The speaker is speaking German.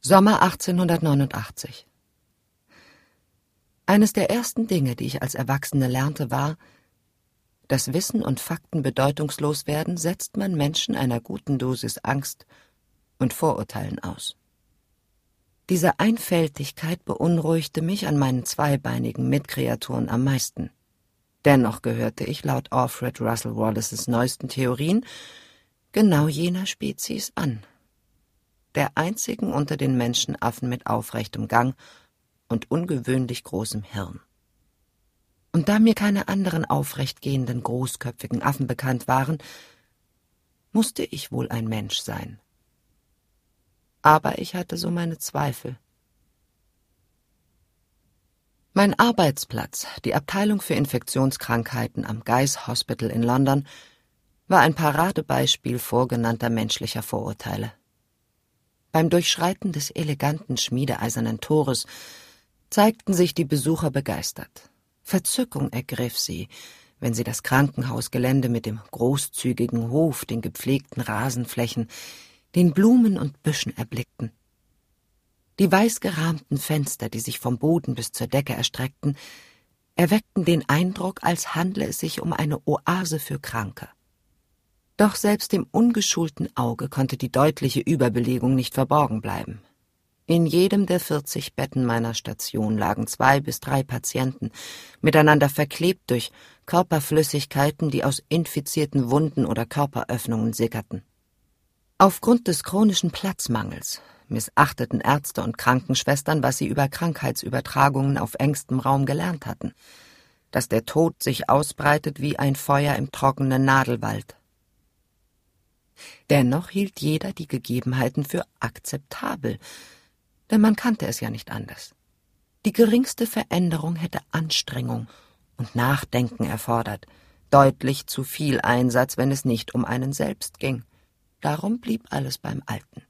Sommer 1889. Eines der ersten Dinge, die ich als Erwachsene lernte, war: Das Wissen und Fakten bedeutungslos werden, setzt man Menschen einer guten Dosis Angst und Vorurteilen aus. Diese Einfältigkeit beunruhigte mich an meinen zweibeinigen Mitkreaturen am meisten. Dennoch gehörte ich laut Alfred Russel Wallaces neuesten Theorien genau jener Spezies an. Der einzigen unter den Menschenaffen mit aufrechtem Gang und ungewöhnlich großem Hirn. Und da mir keine anderen aufrechtgehenden, großköpfigen Affen bekannt waren, musste ich wohl ein Mensch sein. Aber ich hatte so meine Zweifel. Mein Arbeitsplatz, die Abteilung für Infektionskrankheiten am Guy's Hospital in London, war ein Paradebeispiel vorgenannter menschlicher Vorurteile. Beim Durchschreiten des eleganten schmiedeeisernen Tores zeigten sich die Besucher begeistert. Verzückung ergriff sie, wenn sie das Krankenhausgelände mit dem großzügigen Hof, den gepflegten Rasenflächen, den Blumen und Büschen erblickten. Die weiß gerahmten Fenster, die sich vom Boden bis zur Decke erstreckten, erweckten den Eindruck, als handle es sich um eine Oase für Kranke. Doch selbst dem ungeschulten Auge konnte die deutliche Überbelegung nicht verborgen bleiben. In jedem der 40 Betten meiner Station lagen 2 bis 3 Patienten, miteinander verklebt durch Körperflüssigkeiten, die aus infizierten Wunden oder Körperöffnungen sickerten. Aufgrund des chronischen Platzmangels missachteten Ärzte und Krankenschwestern, was sie über Krankheitsübertragungen auf engstem Raum gelernt hatten, dass der Tod sich ausbreitet wie ein Feuer im trockenen Nadelwald. Dennoch hielt jeder die Gegebenheiten für akzeptabel, denn man kannte es ja nicht anders. Die geringste Veränderung hätte Anstrengung und Nachdenken erfordert, deutlich zu viel Einsatz, wenn es nicht um einen selbst ging. Darum blieb alles beim Alten.